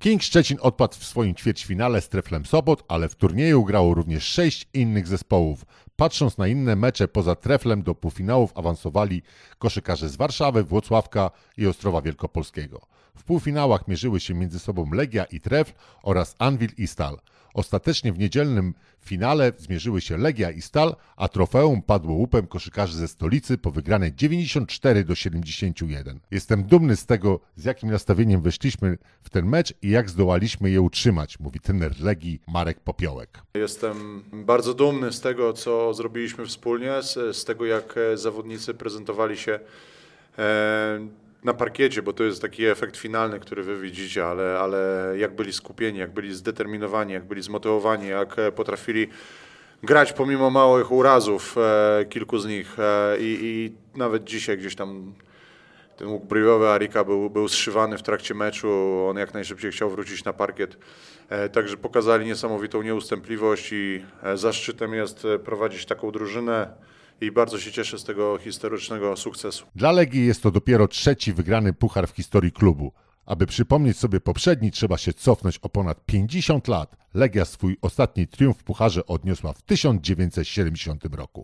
King Szczecin odpadł w swoim ćwierćfinale z Treflem Sopot, ale w turnieju grało również 6 innych zespołów. Patrząc na inne mecze poza Treflem, do półfinałów awansowali koszykarze z Warszawy, Włocławka i Ostrowa Wielkopolskiego. W półfinałach mierzyły się między sobą Legia i Trefl oraz Anwil i Stal. Ostatecznie w niedzielnym finale zmierzyły się Legia i Stal, a trofeum padło łupem koszykarzy ze stolicy po wygranej 94-71. Jestem dumny z tego, z jakim nastawieniem weszliśmy w ten mecz i jak zdołaliśmy je utrzymać, mówi trener Legii Marek Popiołek. Jestem bardzo dumny z tego, co zrobiliśmy wspólnie, z tego, jak zawodnicy prezentowali się na parkiecie, bo to jest taki efekt finalny, który wy widzicie, ale jak byli skupieni, jak byli zdeterminowani, jak byli zmotywowani, jak potrafili grać pomimo małych urazów, kilku z nich i nawet dzisiaj gdzieś tam ten łuk bryjowy Arika był zszywany w trakcie meczu, on jak najszybciej chciał wrócić na parkiet, także pokazali niesamowitą nieustępliwość i zaszczytem jest prowadzić taką drużynę. I bardzo się cieszę z tego historycznego sukcesu. Dla Legii jest to dopiero 3. wygrany puchar w historii klubu. Aby przypomnieć sobie poprzedni, trzeba się cofnąć o ponad 50 lat. Legia swój ostatni triumf w pucharze odniosła w 1970 roku.